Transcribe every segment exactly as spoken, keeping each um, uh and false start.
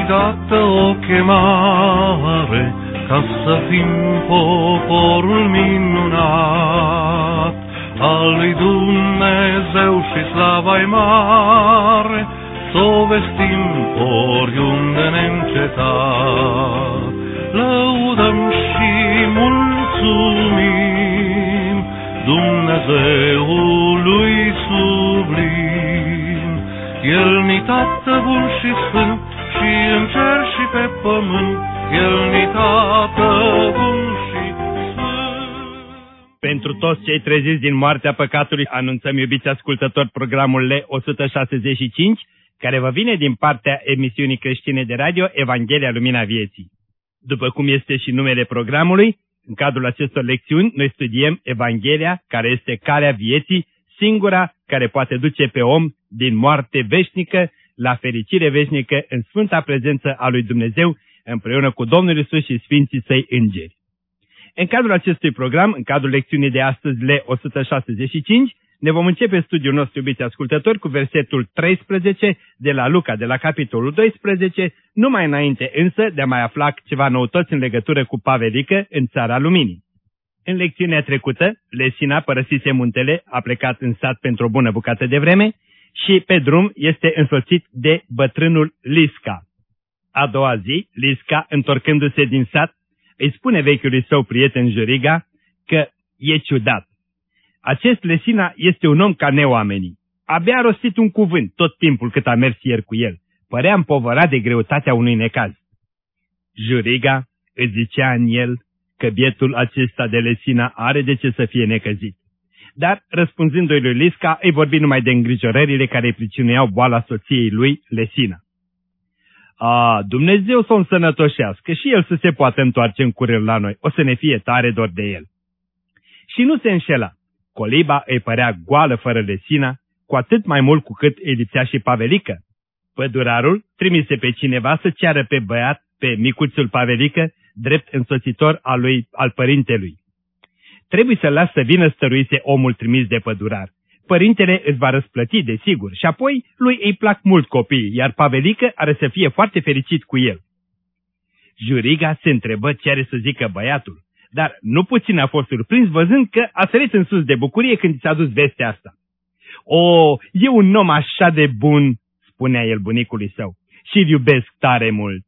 dată o chemare ca să fim poporul minunat al lui Dumnezeu și slava-i mare, s-o vestim oriunde neîncetat. Lăudăm și mulțumim Dumnezeului sublim. El-ni Tată bun și sfânt, și în cer și pe pământ, El-ni Tată bun și sfânt. Pentru toți cei treziți din moartea păcatului, anunțăm, iubiți ascultători, programul L o sută șaizeci și cinci, care vă vine din partea emisiunii creștine de radio Evanghelia Lumina Vieții. După cum este și numele programului, în cadrul acestor lecțiuni, noi studiem Evanghelia, care este calea vieții, singura care poate duce pe om din moarte veșnică la fericire veșnică în sfânta prezență a lui Dumnezeu, împreună cu Domnul Iisus și Sfinții Săi Îngeri. În cadrul acestui program, în cadrul lecțiunii de astăzi, L o sută șaizeci și cinci, ne vom începe studiul nostru, iubiți ascultători, cu versetul treisprezece de la Luca, de la capitolul doisprezece, numai înainte însă de a mai afla ceva noutăți în legătură cu Pavelică în Țara Luminii. În lecțiunea trecută, Lesina părăsise muntele, a plecat în sat pentru o bună bucată de vreme și pe drum este însoțit de bătrânul Lisca. A doua zi, Lisca, întorcându-se din sat, îi spune vechiului său prieten Juriga că e ciudat. Acest Lesina este un om ca neoamenii. Abia a rostit un cuvânt tot timpul cât a mers ieri cu el. Părea împovărat de greutatea unui necaz. Juriga îți zicea în el că bietul acesta de Lesina are de ce să fie necăzit. Dar, răspunzându-i lui Lisca, îi vorbi numai de îngrijorările care îi pricinuiau boala soției lui, Lesina. A, Dumnezeu să o însănătoșească și el să se poată întoarce în curând la noi, o să ne fie tare dor de el. Și nu se înșela. Coliba îi părea goală fără Lesina, cu atât mai mult cu cât îi lipsea și Pavelică. Pădurarul trimise pe cineva să ceară pe băiat, pe micuțul Pavelică, drept însoțitor al, lui, al părintelui. Trebuie să las să vină, stăruise omul trimis de pădurar. Părintele îți va răsplăti, desigur, și apoi lui îi plac mult copiii, iar Pavelică are să fie foarte fericit cu el. Juriga se întrebă ce are să zică băiatul, dar nu puțin a fost surprins văzând că a sărit în sus de bucurie când i s-a dus vestea asta. O, e un om așa de bun, spunea el bunicului său, și-l iubesc tare mult.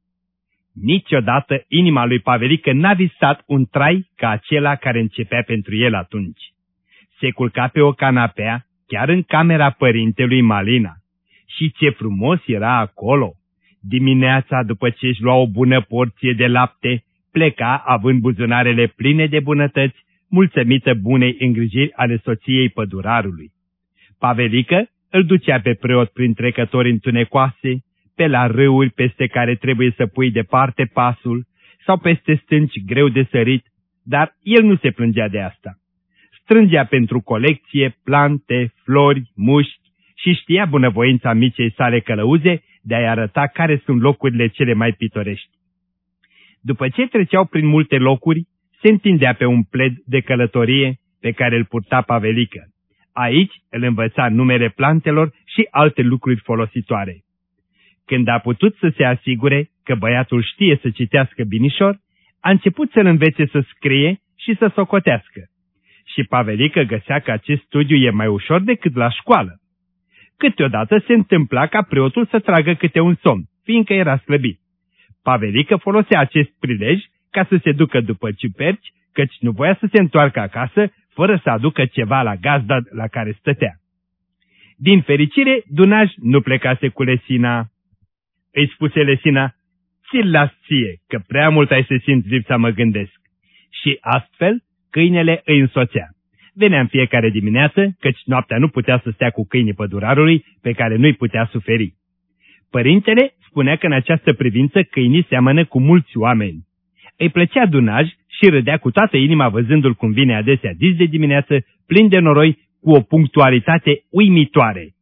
Niciodată inima lui Pavelică n-a visat un trai ca acela care începea pentru el atunci. Se culca pe o canapea, chiar în camera părintelui Malina. Și ce frumos era acolo! Dimineața, după ce își lua o bună porție de lapte, pleca având buzunarele pline de bunătăți, mulțumită bunei îngrijiri ale soției pădurarului. Pavelică îl ducea pe preot prin trecători întunecoase, pe la râuri peste care trebuie să pui departe pasul, sau peste stânci greu de sărit, dar el nu se plângea de asta. Strângea pentru colecție plante, flori, mușchi și știa bunăvoința micei sale călăuze de a-i arăta care sunt locurile cele mai pitorești. După ce treceau prin multe locuri, se întindea pe un pled de călătorie pe care îl purta Pavelică. Aici îl învăța numele plantelor și alte lucruri folositoare. Când a putut să se asigure că băiatul știe să citească binișor, a început să-l învețe să scrie și să socotească. Și Pavelică găsea că acest studiu e mai ușor decât la școală. Câteodată se întâmpla ca preotul să tragă câte un somn, fiindcă era slăbit. Pavelică folosea acest prilej ca să se ducă după ciuperci, căci nu voia să se întoarcă acasă fără să aducă ceva la gazda la care stătea. Din fericire, Dunaj nu plecase cu Lesina. Îi spuse Lesina, ți-l las ție, că prea mult ai să simți lipsa, mă gândesc. Și astfel, câinele îi însoțea. Venea în fiecare dimineață, căci noaptea nu putea să stea cu câinii pădurarului, pe care nu-i putea suferi. Părintele spunea că în această privință câinii seamănă cu mulți oameni. Îi plăcea Dunaj și râdea cu toată inima văzându-l cum vine adesea dis de dimineață, plin de noroi, cu o punctualitate uimitoare.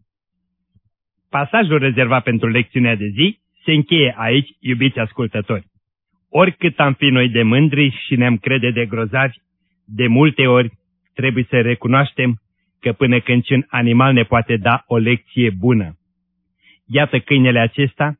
Pasajul rezervat pentru lecțiunea de zi se încheie aici, iubiți ascultători. Oricât am fi noi de mândri și ne-am crede de grozavi, de multe ori trebuie să recunoaștem că până când un animal ne poate da o lecție bună. Iată câinele acesta,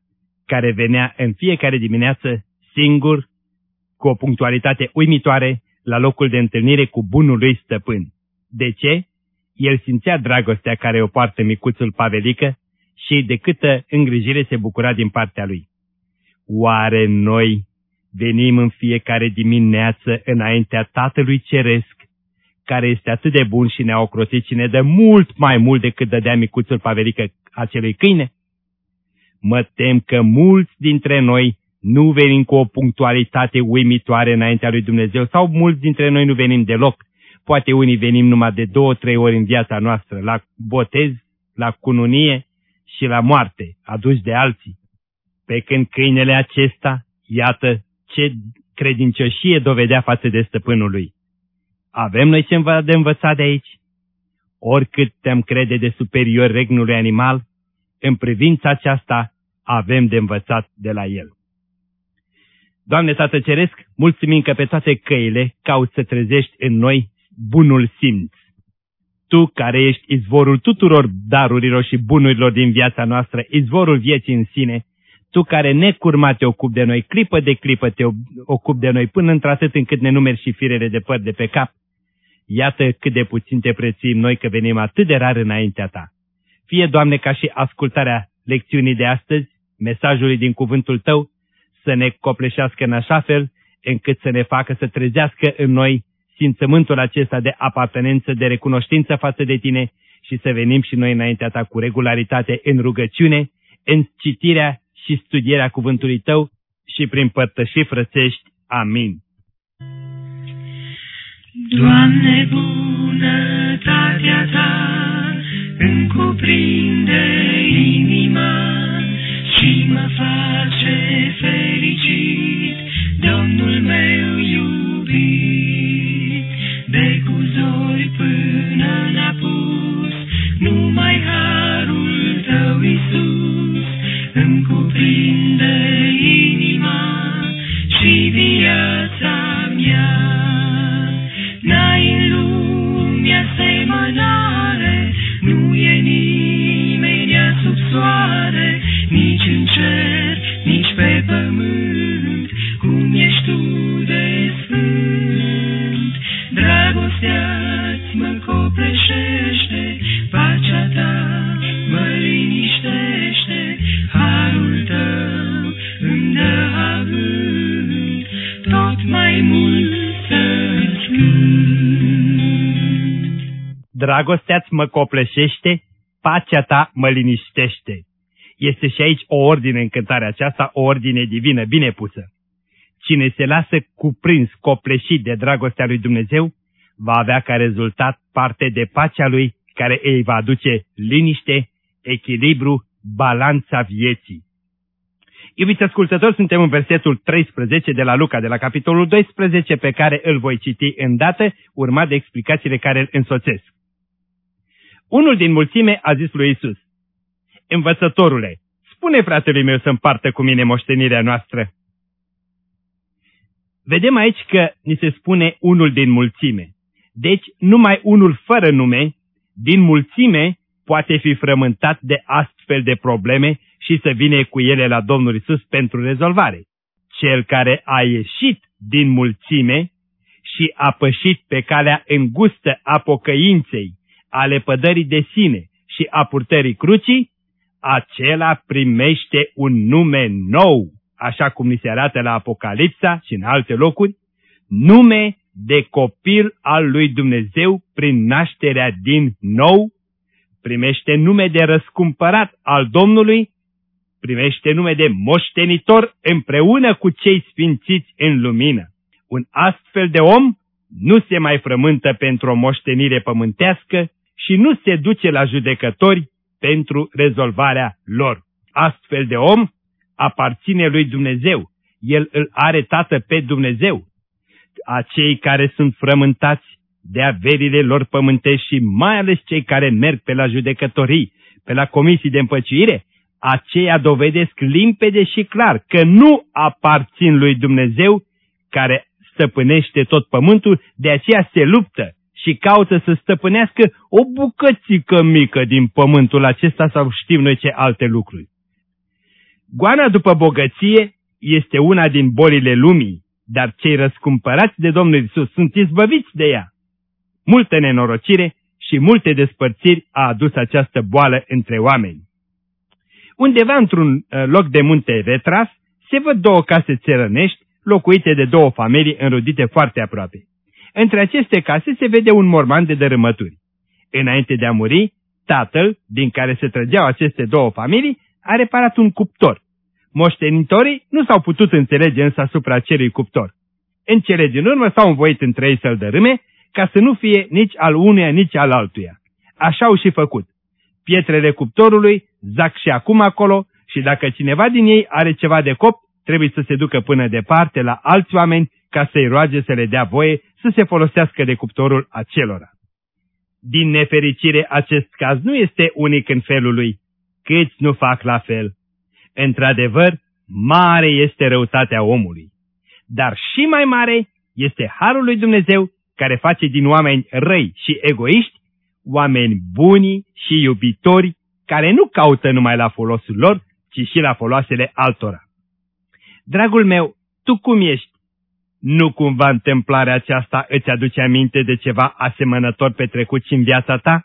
care venea în fiecare dimineață singur, cu o punctualitate uimitoare, la locul de întâlnire cu bunul lui stăpân. De ce? El simțea dragostea care o poartă micuțul Pavelică și de câtă îngrijire se bucura din partea lui. Oare noi venim în fiecare dimineață înaintea Tatălui Ceresc, care este atât de bun și ne-a ocrotit și ne dă mult mai mult decât dădea micuțul Pavelică acelui câine? Mă tem că mulți dintre noi nu venim cu o punctualitate uimitoare înaintea lui Dumnezeu sau mulți dintre noi nu venim deloc. Poate unii venim numai de două, trei ori în viața noastră, la botez, la cununie și la moarte, aduși de alții. Pe când câinele acesta, iată ce credincioșie dovedea față de stăpânul lui. Avem noi ceva de învățat de aici? Oricât te-am crede de superior regnului animal, în privința aceasta avem de învățat de la el. Doamne Tată Ceresc, mulțumim că pe toate căile cauți să trezești în noi bunul simț. Tu care ești izvorul tuturor darurilor și bunurilor din viața noastră, izvorul vieții în sine, Tu care necurmat te ocupi de noi, clipă de clipă te ocupi de noi, până într-atât încât ne numeri și firele de păr de pe cap, iată cât de puțin te prețuim noi că venim atât de rar înaintea Ta. Fie, Doamne, ca și ascultarea lecțiunii de astăzi, mesajului din cuvântul Tău, să ne copleșească în așa fel, încât să ne facă să trezească în noi simțământul acesta de apartenență, de recunoștință față de Tine și să venim și noi înaintea Ta cu regularitate în rugăciune, în citirea și studierea cuvântului Tău și prin părtășii frățești. Amin. Doamne, bunătatea Ta îmi cuprinde inima și mă face fericit, Domnul meu iubit. De cu zori până n-apus, numai harul Tău, Iisus, îmi cuprinde inima și viața mea. N-ai în lume asemănare, nu e nimeni sub soare, nici în cer, nici pe pământ, cum ești Tu de sfânt. Dragostea-ți mă copleșește, pacea Ta mă liniștește, harul Tău îmi dă avânt, tot mai mult să-ți cânt. Dragostea-ți mă copleșește, pacea Ta mă liniștește. Este și aici o ordine în cântarea aceasta, o ordine divină, bine pusă. Cine se lasă cuprins, copleșit de dragostea lui Dumnezeu, va avea ca rezultat parte de pacea Lui, care îi va aduce liniște, echilibru, balanța vieții. Iubiți ascultători, suntem în versetul treisprezece de la Luca, de la capitolul doisprezece, pe care îl voi citi îndată, urmat de explicațiile care îl însoțesc. Unul din mulțime a zis lui Iisus: Învățătorule, spune fratelui meu să împartă cu mine moștenirea noastră. Vedem aici că ni se spune unul din mulțime. Deci numai unul fără nume din mulțime poate fi frământat de astfel de probleme și să vină cu ele la Domnul Iisus pentru rezolvare. Cel care a ieșit din mulțime și a pășit pe calea îngustă a pocăinței, a lepădării de sine și a purtării crucii, acela primește un nume nou, așa cum ni se arată la Apocalipsa și în alte locuri, nume de copil al lui Dumnezeu prin nașterea din nou, primește nume de răscumpărat al Domnului, primește nume de moștenitor împreună cu cei sfințiți în lumină. Un astfel de om nu se mai frământă pentru o moștenire pământească și nu se duce la judecători pentru rezolvarea lor. Astfel de om aparține lui Dumnezeu. El îl are tată pe Dumnezeu. Acei care sunt frământați de averile lor pământești și mai ales cei care merg pe la judecătorii, pe la comisii de împăciuire, aceia dovedesc limpede și clar că nu aparțin lui Dumnezeu care stăpânește tot pământul, de aceea se luptă și caută să stăpânească o bucățică mică din pământul acesta sau știm noi ce alte lucruri. Goana după bogăție este una din bolile lumii, dar cei răscumpărați de Domnul Iisus sunt izbăviți de ea. Multă nenorocire și multe despărțiri a adus această boală între oameni. Undeva într-un loc de munte retras se văd două case țărănești locuite de două familii înrudite foarte aproape. Între aceste case se vede un morman de dărâmături. Înainte de a muri, tatăl, din care se trăgeau aceste două familii, a reparat un cuptor. Moștenitorii nu s-au putut înțelege însă asupra acelui cuptor. În cele din urmă s-au învoit între ei să-l dărâme, ca să nu fie nici al unuia, nici al altuia. Așa au și făcut. Pietrele cuptorului zac și acum acolo și dacă cineva din ei are ceva de copt, trebuie să se ducă până departe la alți oameni ca să-i roage să le dea voie să se folosească de cuptorul acelora. Din nefericire, acest caz nu este unic în felul lui. Câți nu fac la fel? Într-adevăr, mare este răutatea omului. Dar și mai mare este harul lui Dumnezeu care face din oameni răi și egoiști oameni buni și iubitori care nu caută numai la folosul lor, ci și la foloasele altora. Dragul meu, tu cum ești? Nu cumva întâmplarea aceasta îți aduce aminte de ceva asemănător petrecut și în viața ta?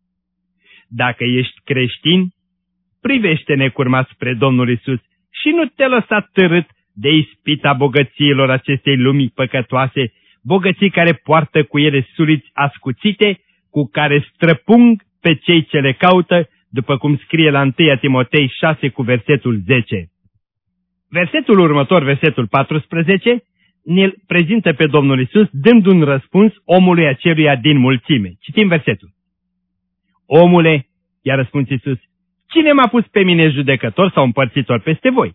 Dacă ești creștin, privește necurmat spre Domnul Iisus și nu te lăsa târât de ispita bogățiilor acestei lumii păcătoase, bogății care poartă cu ele suliți ascuțite, cu care străpung pe cei ce le caută, după cum scrie la întâi Timotei șase cu versetul zece. Versetul următor, versetul paisprezece, ne-l prezintă pe Domnul Iisus dând un răspuns omului aceluia din mulțime. Citim versetul. Omule, i-a răspuns Iisus, cine m-a pus pe mine judecător sau împărțitor peste voi?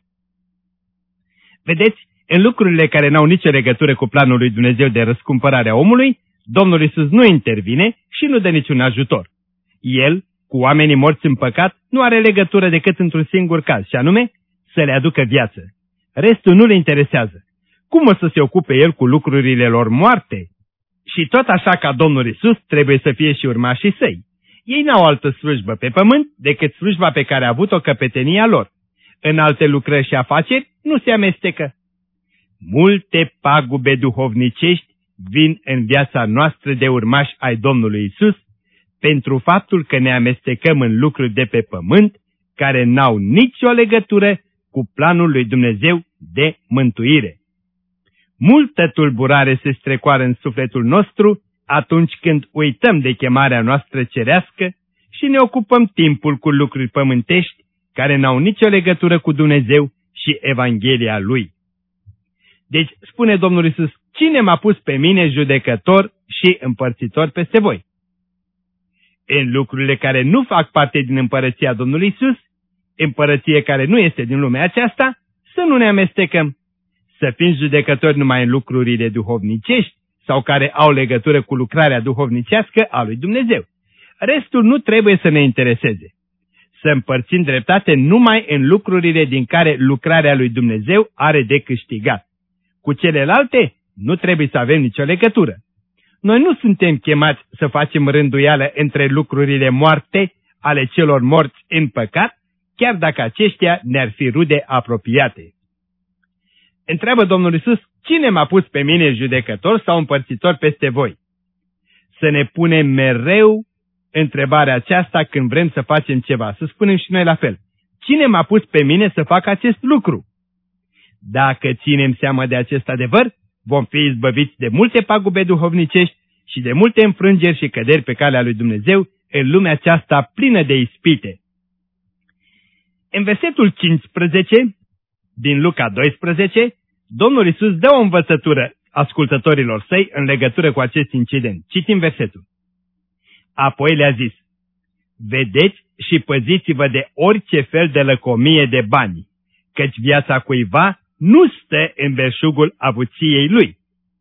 Vedeți, în lucrurile care n-au nicio legătură cu planul lui Dumnezeu de răscumpărare a omului, Domnul Iisus nu intervine și nu dă niciun ajutor. El, cu oamenii morți în păcat, nu are legătură decât într-un singur caz, și anume să le aducă viață. Restul nu le interesează. Cum o să se ocupe el cu lucrurile lor moarte? Și tot așa ca Domnul Iisus trebuie să fie și urmașii săi. Ei n-au altă slujbă pe pământ decât slujba pe care a avut-o căpetenia lor. În alte lucrări și afaceri nu se amestecă. Multe pagube duhovnicești vin în viața noastră de urmași ai Domnului Iisus pentru faptul că ne amestecăm în lucruri de pe pământ care n-au nicio legătură cu planul lui Dumnezeu de mântuire. Multă tulburare se strecoară în sufletul nostru atunci când uităm de chemarea noastră cerească și ne ocupăm timpul cu lucruri pământești care n-au nicio legătură cu Dumnezeu și Evanghelia Lui. Deci, spune Domnul Iisus, cine m-a pus pe mine judecător și împărțitor peste voi? În lucrurile care nu fac parte din împărăția Domnului Iisus, împărăție care nu este din lumea aceasta, să nu ne amestecăm. Să fim judecători numai în lucrurile duhovnicești sau care au legătură cu lucrarea duhovnicească a lui Dumnezeu. Restul nu trebuie să ne intereseze. Să împărțim dreptate numai în lucrurile din care lucrarea lui Dumnezeu are de câștigat. Cu celelalte nu trebuie să avem nicio legătură. Noi nu suntem chemați să facem rânduială între lucrurile moarte ale celor morți în păcat, chiar dacă aceștia ne-ar fi rude apropiate. Întreabă Domnul Iisus, cine m-a pus pe mine judecător sau împărțitor peste voi? Să ne punem mereu întrebarea aceasta când vrem să facem ceva, să spunem și noi la fel. Cine m-a pus pe mine să fac acest lucru? Dacă ținem seama de acest adevăr, vom fi izbăviți de multe pagube duhovnicești și de multe înfrângeri și căderi pe calea lui Dumnezeu în lumea aceasta plină de ispite. În versetul cincisprezece din Luca doisprezece, Domnul Iisus dă o învățătură ascultătorilor săi în legătură cu acest incident. Citim versetul. Apoi le-a zis, vedeți și păziți-vă de orice fel de lăcomie de bani, căci viața cuiva nu stă în belșugul avuției lui.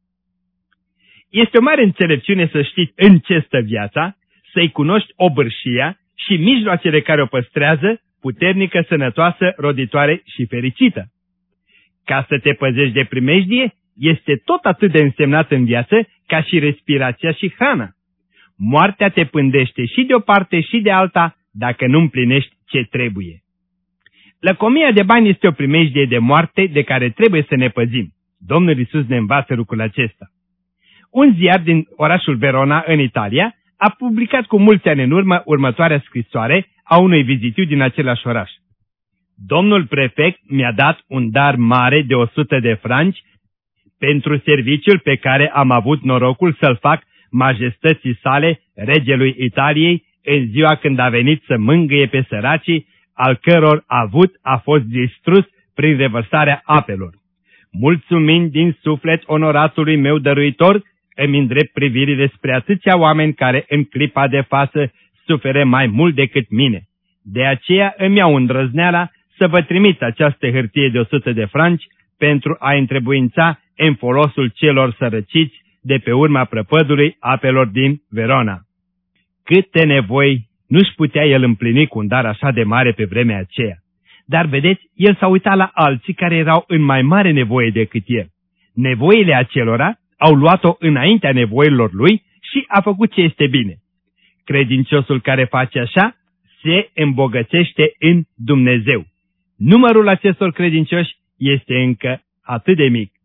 Este o mare înțelepciune să știi în ce stă viața, să-i cunoști obârșia și mijloacele care o păstrează, puternică, sănătoasă, roditoare și fericită. Ca să te păzești de primejdie, este tot atât de însemnat în viață ca și respirația și hrana. Moartea te pândește și de o parte și de alta dacă nu împlinești ce trebuie. Lăcomia de bani este o primejdie de moarte de care trebuie să ne păzim. Domnul Iisus ne învață lucrul acesta. Un ziar din orașul Verona, în Italia, a publicat cu mulți ani în urmă următoarea scrisoare a unui vizitiu din același oraș. Domnul prefect mi-a dat un dar mare de o sută de franci pentru serviciul pe care am avut norocul să-l fac majestății sale, regelui Italiei, în ziua când a venit să mângâie pe săracii, al căror avut a fost distrus prin revărsarea apelor. Mulțumind din suflet onoratului meu dăruitor, îmi îndrept privirile spre atâția oameni care în clipa de față suferă mai mult decât mine. De aceea îmi iau îndrăzneala să vă trimit această hârtie de o sută de franci pentru a întrebuința în folosul celor sărăciți de pe urma prăpădului apelor din Verona. Câte nevoi nu-și putea el împlini cu un dar așa de mare pe vremea aceea. Dar vedeți, el s-a uitat la alții care erau în mai mare nevoie decât el. Nevoile acelora au luat-o înaintea nevoilor lui și a făcut ce este bine. Credinciosul care face așa se îmbogățește în Dumnezeu. Numărul acestor credincioși este încă atât de mic.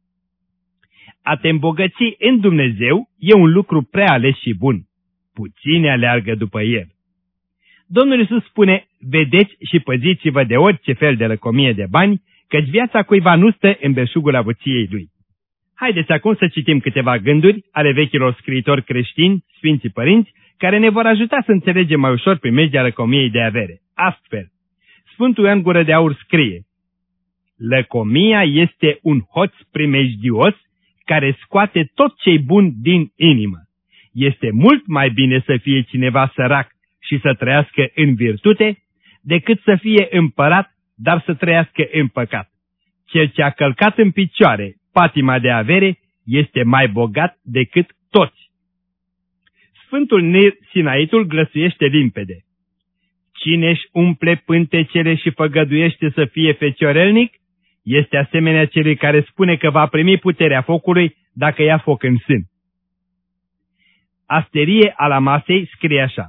A te îmbogăți în Dumnezeu e un lucru prea ales și bun. Puține aleargă după el. Domnul Iisus spune, vedeți și păziți-vă de orice fel de lăcomie de bani, căci viața cuiva nu stă în belșugul avuției lui. Haideți acum să citim câteva gânduri ale vechilor scriitori creștini, Sfinții Părinți, care ne vor ajuta să înțelegem mai ușor primejdea lăcomiei de avere. Astfel, Sfântul Ioan Gură de Aur scrie, lăcomia este un hoț primejdios care scoate tot ce-i bun din inimă. Este mult mai bine să fie cineva sărac și să trăiască în virtute, decât să fie împărat, dar să trăiască în păcat. Cel ce a călcat în picioare patima de avere este mai bogat decât toți. Sfântul Nir Sinaitul glăsuiește limpede. Cine își umple pântecele și făgăduiește să fie feciorelnic, este asemenea celui care spune că va primi puterea focului dacă ia foc în sân. Asterie Alamasei scrie așa,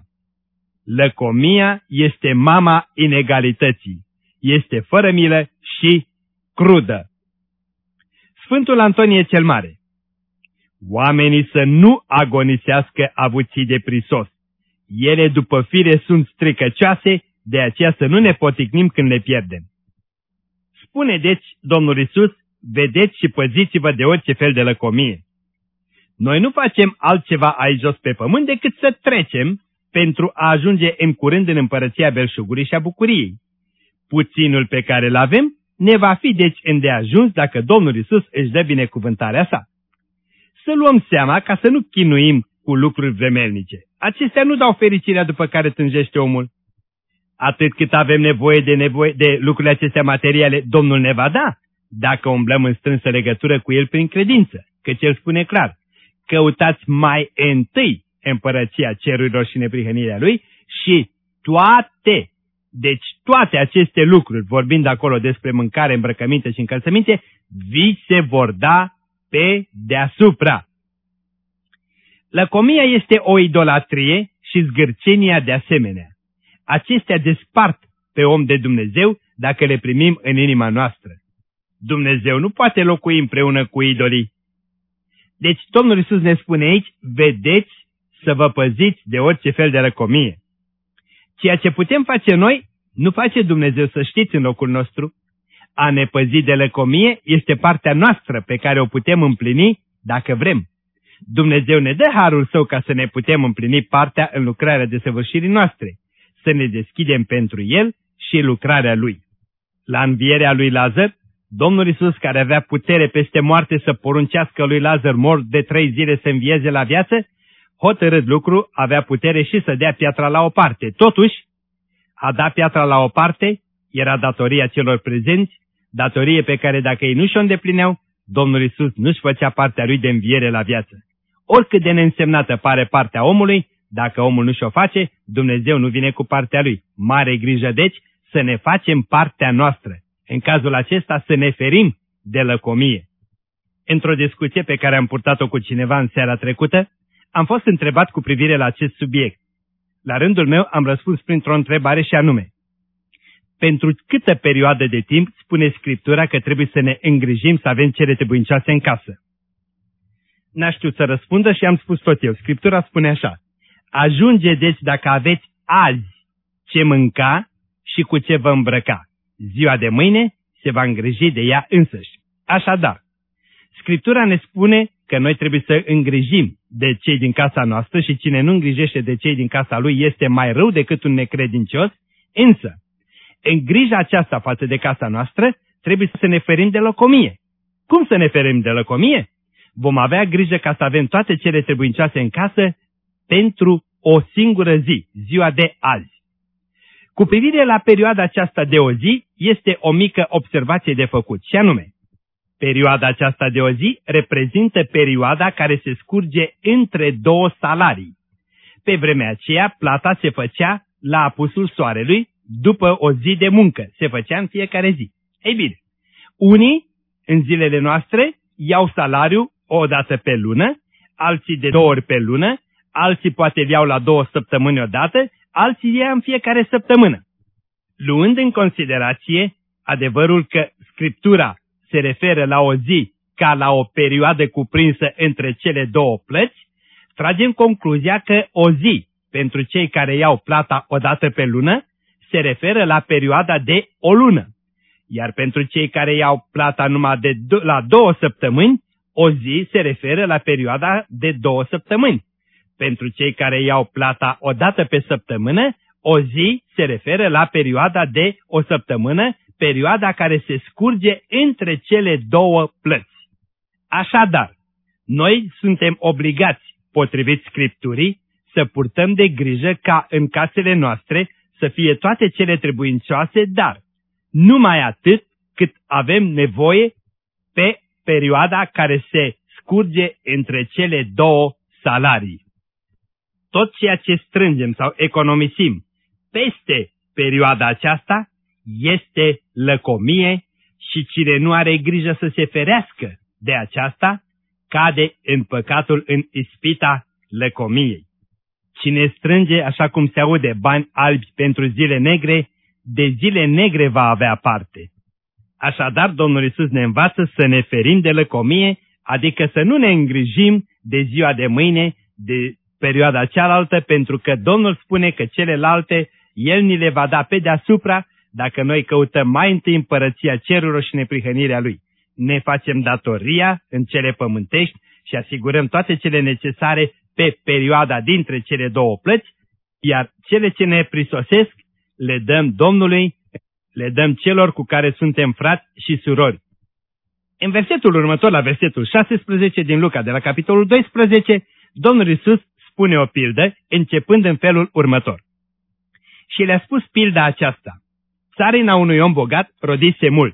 lăcomia este mama inegalității, este fără milă și crudă. Sfântul Antonie cel Mare, oamenii să nu agonisească avuții de prisos, ele după fire sunt stricăcioase, de aceea să nu ne poticnim când le pierdem. Spune deci Domnul Iisus, vedeți și păziți-vă de orice fel de lăcomie. Noi nu facem altceva aici jos pe pământ decât să trecem pentru a ajunge în curând în împărăția belșugului și a bucuriei. Puținul pe care îl avem ne va fi deci îndeajuns dacă Domnul Iisus își dă binecuvântarea sa. Să luăm seama ca să nu chinuim cu lucruri vremelnice. Acestea nu dau fericirea după care tânjește omul. Atât cât avem nevoie de, nevoie de lucrurile acestea materiale, Domnul ne va da, dacă umblăm în strânsă legătură cu El prin credință, căci El spune clar, căutați mai întâi împărăția cerurilor și neprihănirea Lui și toate, deci toate aceste lucruri, vorbind acolo despre mâncare, îmbrăcăminte și încălțăminte, vi se vor da pe deasupra. Lăcomia este o idolatrie și zgârcenia de asemenea. Acestea despart pe om de Dumnezeu dacă le primim în inima noastră. Dumnezeu nu poate locui împreună cu idolii. Deci Domnul Iisus ne spune aici, vedeți să vă păziți de orice fel de lăcomie. Ceea ce putem face noi, nu face Dumnezeu, să știți, în locul nostru. A ne păzi de lăcomie este partea noastră pe care o putem împlini dacă vrem. Dumnezeu ne dă harul Său ca să ne putem împlini partea în lucrarea desăvârșirii noastre, să ne deschidem pentru El și lucrarea Lui. La învierea lui Lazar, Domnul Iisus, care avea putere peste moarte să poruncească lui Lazar mort de trei zile să învieze la viață, hotărât lucru, avea putere și să dea piatra la o parte. Totuși, a da piatra la o parte era datoria celor prezenți, datorie pe care dacă ei nu și-o îndeplineau, Domnul Iisus nu-și făcea partea lui de înviere la viață. Oricât de neînsemnată pare partea omului, dacă omul nu și-o face, Dumnezeu nu vine cu partea lui. Mare grijă deci să ne facem partea noastră. În cazul acesta să ne ferim de lăcomie. Într-o discuție pe care am purtat-o cu cineva în seara trecută, am fost întrebat cu privire la acest subiect. La rândul meu am răspuns printr-o întrebare și anume: pentru câtă perioadă de timp spune Scriptura că trebuie să ne îngrijim să avem cele trebuincioase în casă? N-aș știu să răspundă și am spus tot eu. Scriptura spune așa: ajunge deci dacă aveți azi ce mânca și cu ce vă îmbrăca. Ziua de mâine se va îngriji de ea însăși. Așadar, Scriptura ne spune că noi trebuie să îngrijim de cei din casa noastră și cine nu îngrijește de cei din casa lui este mai rău decât un necredincios, însă, în grija aceasta față de casa noastră, trebuie să ne ferim de lăcomie. Cum să ne ferim de lăcomie? Vom avea grijă ca să avem toate cele trebuincioase în casă pentru o singură zi, ziua de azi. Cu privire la perioada aceasta de o zi, este o mică observație de făcut, și anume, perioada aceasta de o zi reprezintă perioada care se scurge între două salarii. Pe vremea aceea, plata se făcea la apusul soarelui, după o zi de muncă, se făcea în fiecare zi. Ei bine, unii, în zilele noastre, iau salariu o dată pe lună, alții de două ori pe lună, alții poate iau la două săptămâni odată, alții ia în fiecare săptămână. Luând în considerație adevărul că Scriptura se referă la o zi ca la o perioadă cuprinsă între cele două plăți, tragem concluzia că o zi, pentru cei care iau plata o dată pe lună, se referă la perioada de o lună, iar pentru cei care iau plata numai de do- la două săptămâni, o zi se referă la perioada de două săptămâni. Pentru cei care iau plata o dată pe săptămână, o zi se referă la perioada de o săptămână, perioada care se scurge între cele două plăți. Așadar, noi suntem obligați, potrivit Scripturii, să purtăm de grijă ca în casele noastre să fie toate cele trebuincioase, dar numai atât cât avem nevoie pe perioada care se scurge între cele două salarii. Tot ceea ce strângem sau economisim peste perioada aceasta este lăcomie și cine nu are grijă să se ferească de aceasta, cade în păcatul, în ispita lăcomiei. Cine strânge, așa cum se aude, bani albi pentru zile negre, de zile negre va avea parte. Așadar, Domnul Iisus ne învață să ne ferim de lăcomie, adică să nu ne îngrijim de ziua de mâine, de perioada cealaltă, pentru că Domnul spune că celelalte El ni le va da pe deasupra dacă noi căutăm mai întâi împărăția cerurilor și neprihănirea Lui. Ne facem datoria în cele pământești și asigurăm toate cele necesare pe perioada dintre cele două plăți, iar cele ce ne prisosesc le dăm Domnului, le dăm celor cu care suntem frați și surori. În versetul următor, la versetul șaisprezece din Luca, de la capitolul doisprezece, Domnul Iisus spune o pildă, începând în felul următor. Și le-a spus pilda aceasta: țarina unui om bogat rodise mult.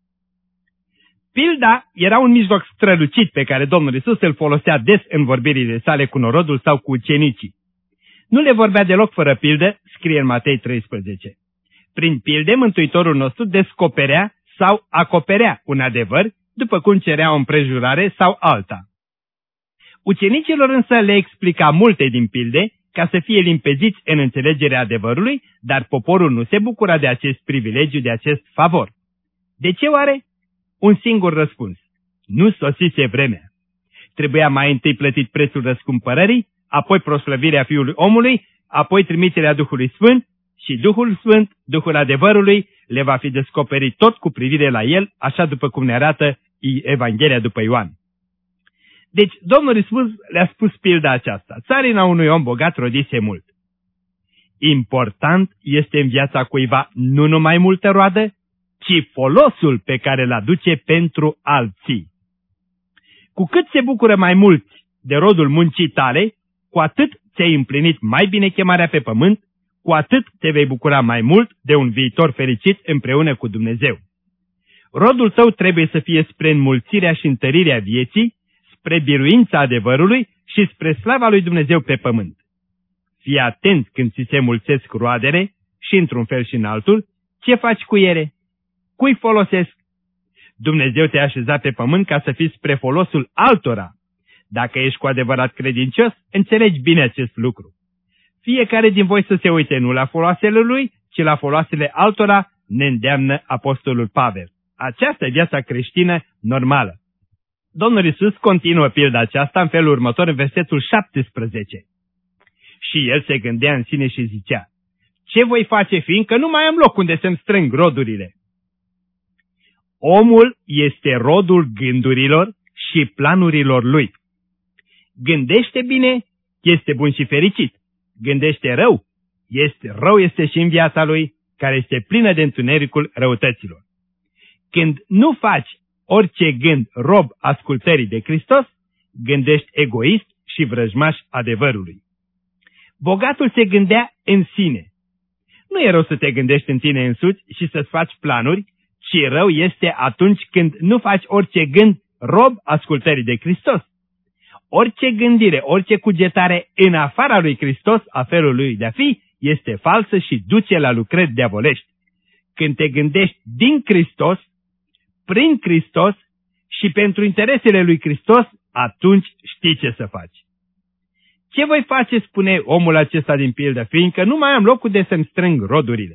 Pilda era un mijloc strălucit pe care Domnul Iisus îl folosea des în vorbirile sale cu norodul sau cu ucenicii. Nu le vorbea deloc fără pildă, scrie în Matei treisprezece. Prin pilde, Mântuitorul nostru descoperea sau acoperea un adevăr, după cum cerea o împrejurare sau alta. Ucenicilor însă le explica multe din pilde, ca să fie limpeziți în înțelegerea adevărului, dar poporul nu se bucura de acest privilegiu, de acest favor. De ce oare? Un singur răspuns: nu sosise vremea. Trebuia mai întâi plătit prețul răscumpărării, apoi proslăvirea Fiului Omului, apoi trimiterea Duhului Sfânt și Duhul Sfânt, Duhul adevărului, le va fi descoperit tot cu privire la El, așa după cum ne arată Evanghelia după Ioan. Deci Domnul Iisus le-a spus pilda aceasta: țarina unui om bogat rodise mult. Important este în viața cuiva nu numai multă roadă, ci folosul pe care îl aduce pentru alții. Cu cât se bucură mai mulți de rodul muncii tale, cu atât ți-ai împlinit mai bine chemarea pe pământ, cu atât te vei bucura mai mult de un viitor fericit împreună cu Dumnezeu. Rodul tău trebuie să fie spre înmulțirea și întărirea vieții, spre biruința adevărului și spre slava lui Dumnezeu pe pământ. Fii atent când ți se mulțesc roadele și într-un fel și în altul, ce faci cu ele? Cui folosesc? Dumnezeu te-a așezat pe pământ ca să fii spre folosul altora. Dacă ești cu adevărat credincios, înțelegi bine acest lucru. Fiecare din voi să se uite nu la foloasele lui, ci la foloasele altora, ne îndeamnă apostolul Pavel. Aceasta e viața creștină normală. Domnul Iisus continuă pilda aceasta în felul următor, în versetul șaptesprezece. Și el se gândea în sine și zicea: ce voi face, fiindcă nu mai am loc unde să-mi strâng rodurile? Omul este rodul gândurilor și planurilor lui. Gândește bine, este bun și fericit. Gândește rău, este rău este și în viața lui, care este plină de întunericul răutăților. Când nu faci orice gând rob ascultării de Hristos, gândești egoist și vrăjmaș adevărului. Bogatul se gândea în sine. Nu e rău să te gândești în tine însuți și să-ți faci planuri, ci rău este atunci când nu faci orice gând rob ascultării de Hristos. Orice gândire, orice cugetare în afara lui Hristos, a felului lui de a fi, este falsă și duce la lucrări diavolești. Când te gândești din Hristos, prin Hristos și pentru interesele lui Hristos, atunci știi ce să faci. Ce voi face, spune omul acesta din pildă, fiindcă nu mai am locul de să-mi strâng rodurile?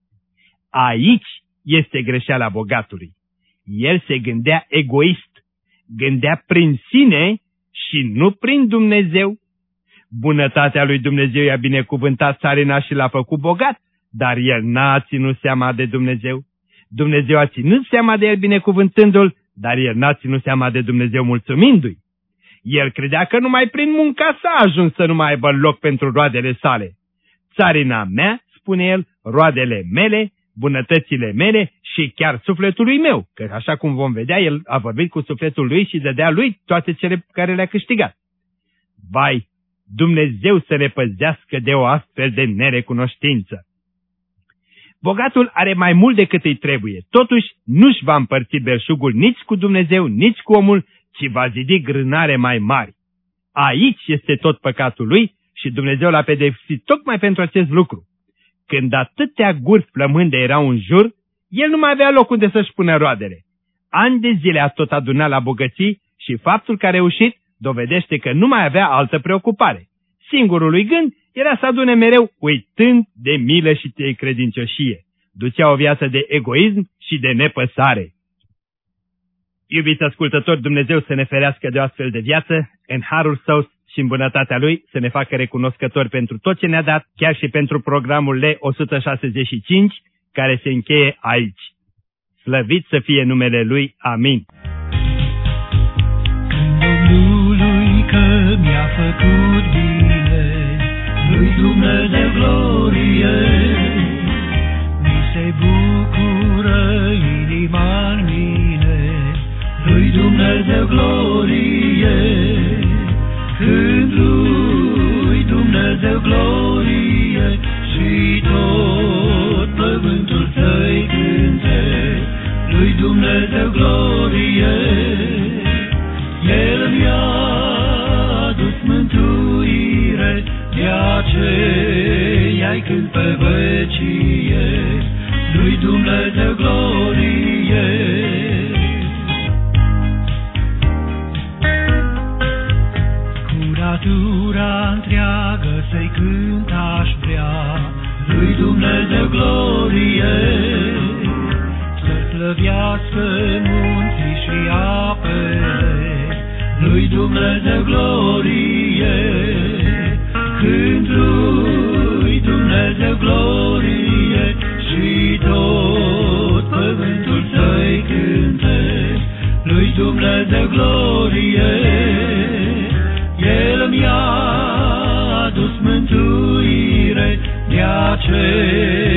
Aici este greșeala bogatului. El se gândea egoist, gândea prin sine și nu prin Dumnezeu. Bunătatea lui Dumnezeu i-a binecuvântat țarina și l-a făcut bogat, dar el n-a ținut seama de Dumnezeu. Dumnezeu a ținut seama de el binecuvântându-l, dar el n-a ținut seama de Dumnezeu mulțumindu-i. El credea că numai prin munca sa a ajuns să nu mai aibă loc pentru roadele sale. Țarina mea, spune el, roadele mele, bunătățile mele și chiar sufletului meu, că așa cum vom vedea, el a vorbit cu sufletul lui și dădea lui toate cele care le-a câștigat. Vai, Dumnezeu să le păzească de o astfel de nerecunoștință! Bogatul are mai mult decât îi trebuie, totuși nu-și va împărți belșugul nici cu Dumnezeu, nici cu omul, ci va zidi grânare mai mari. Aici este tot păcatul lui și Dumnezeu l-a pedepsit tocmai pentru acest lucru. Când atâtea guri flămânde erau în jur, el nu mai avea loc unde să-și pună roadele. Ani de zile a tot adunat la bogății și faptul că a reușit dovedește că nu mai avea altă preocupare. Singurul lui gând era să adune mereu uitând de milă și de credincioșie. Ducea o viață de egoism și de nepăsare. Iubiți ascultători, Dumnezeu să ne ferească de o astfel de viață, în harul său și în bunătatea lui să ne facă recunoscători pentru tot ce ne-a dat, chiar și pentru programul L o sută șaizeci și cinci, care se încheie aici. Slăvit să fie numele lui, amin. Domnului că mi-a făcut bine, lui Dumnezeu glorie, mi se bucură inima în mine, lui Dumnezeu glorie, când lui Dumnezeu glorie și tot pământul să-i cânte, lui Dumnezeu glorie, El mi-a adus mântuire, de aceea-i cânt pe vecie, lui Dumnezeu glorie. Curatura întreagă să-i cânt aș vrea, lui Dumnezeu glorie, să-L slăvească munții și apele, lui Dumnezeu glorie, când lui Dumnezeu glorie și tot pământul să-i cânte, lui Dumnezeu glorie, El mi-a adus mântuire, de aceea